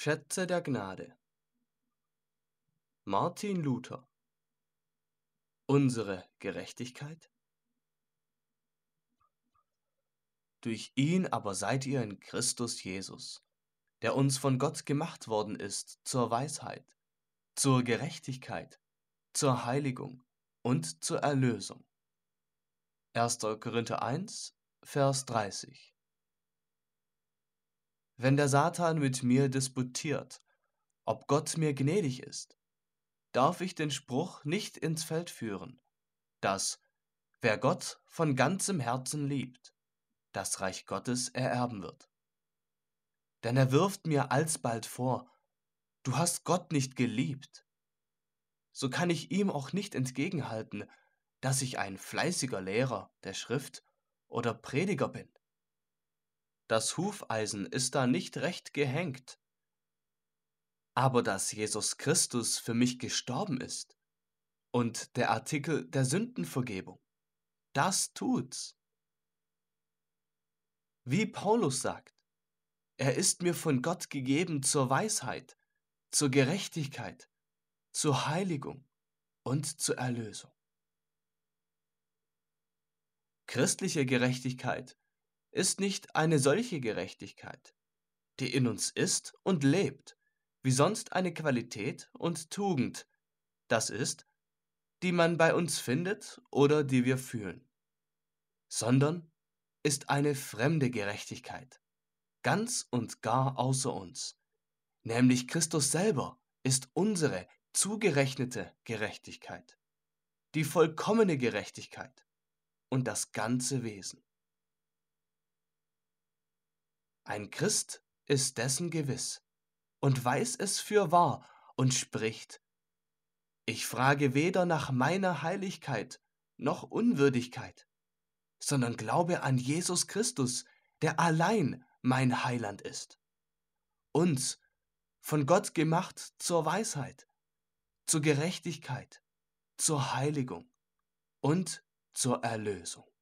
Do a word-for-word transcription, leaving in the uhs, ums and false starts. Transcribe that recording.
Schätze der Gnade. Martin Luther. Unsere Gerechtigkeit? Durch ihn aber seid ihr in Christus Jesus, der uns von Gott gemacht worden ist zur Weisheit, zur Gerechtigkeit, zur Heiligung und zur Erlösung. erster Korinther eins, Vers dreißig. Wenn der Satan mit mir disputiert, ob Gott mir gnädig ist, darf ich den Spruch nicht ins Feld führen, dass wer Gott von ganzem Herzen liebt, das Reich Gottes ererben wird. Denn er wirft mir alsbald vor, du hast Gott nicht geliebt. So kann ich ihm auch nicht entgegenhalten, dass ich ein fleißiger Lehrer der Schrift oder Prediger bin. Das Hufeisen ist da nicht recht gehängt. Aber dass Jesus Christus für mich gestorben ist und der Artikel der Sündenvergebung, das tut's. Wie Paulus sagt, er ist mir von Gott gegeben zur Weisheit, zur Gerechtigkeit, zur Heiligung und zur Erlösung. Christliche Gerechtigkeit ist nicht eine solche Gerechtigkeit, die in uns ist und lebt, wie sonst eine Qualität und Tugend, das ist, die man bei uns findet oder die wir fühlen, sondern ist eine fremde Gerechtigkeit, ganz und gar außer uns, nämlich Christus selber ist unsere zugerechnete Gerechtigkeit, die vollkommene Gerechtigkeit und das ganze Wesen. Ein Christ ist dessen gewiss und weiß es für wahr und spricht: Ich frage weder nach meiner Heiligkeit noch Unwürdigkeit, sondern glaube an Jesus Christus, der allein mein Heiland ist, uns von Gott gemacht zur Weisheit, zur Gerechtigkeit, zur Heiligung und zur Erlösung.